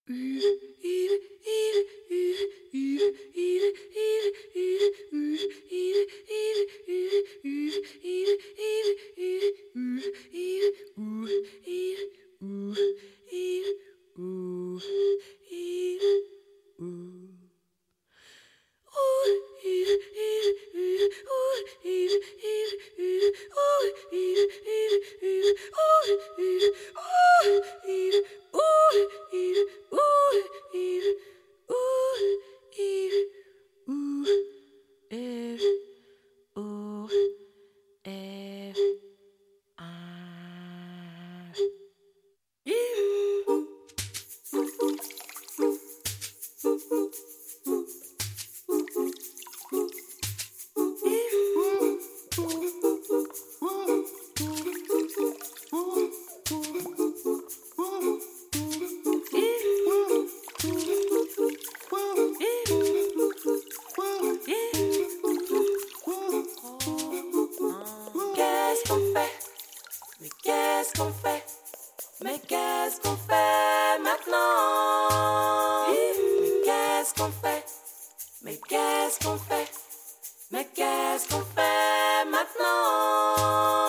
Mais qu'est-ce qu'on fait maintenant? Mais qu'est-ce qu'on fait? Mais qu'est-ce qu'on fait? Mais qu'est-ce qu'on fait maintenant?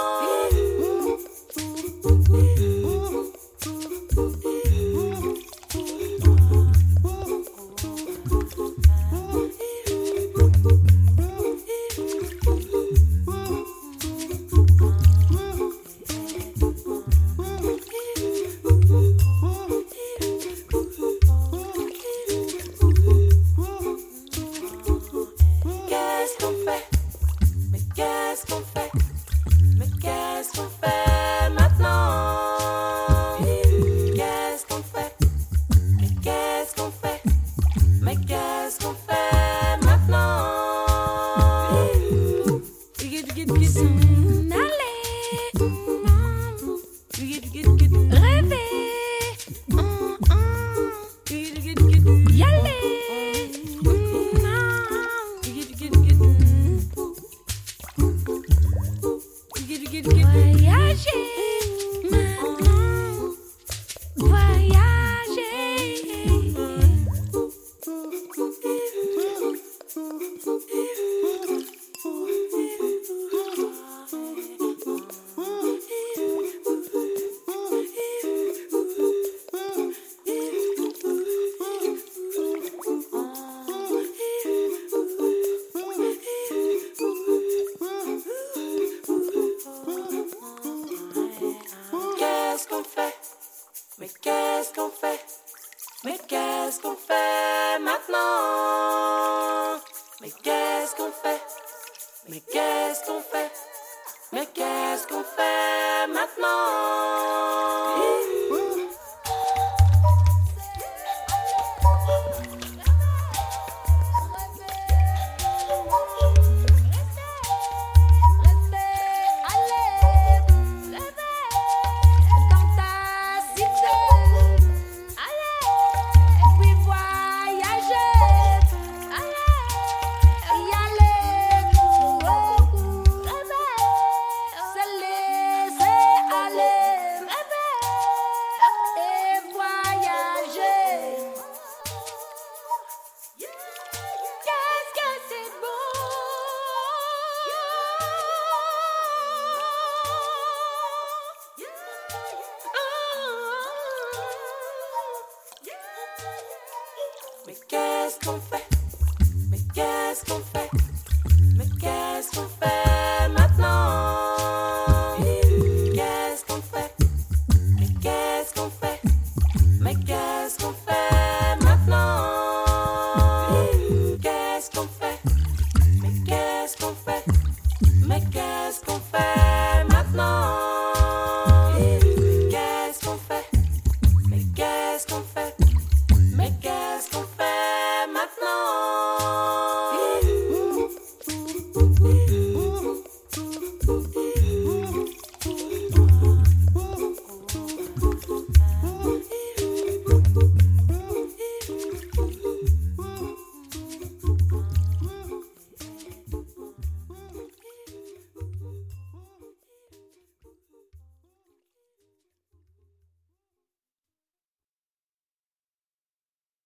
Qu'est-ce qu'on fait? Mais qu'est-ce qu'on fait maintenant? Qu'est-ce qu'on fait? Mais qu'est-ce qu'on fait? Mais qu'est-ce qu'on fait maintenant? Rêver, y aller. Voyager, maman, voyager. Qu'est-ce qu'on fait? Mais qu'est-ce qu'on fait? Mais qu'est-ce qu'on fait maintenant? Mais qu'est-ce qu'on fait? Mais qu'est-ce qu'on fait? Mais qu'est-ce qu'on fait maintenant? Mais qu'est-ce qu'on fait? Mais qu'est-ce qu'on fait?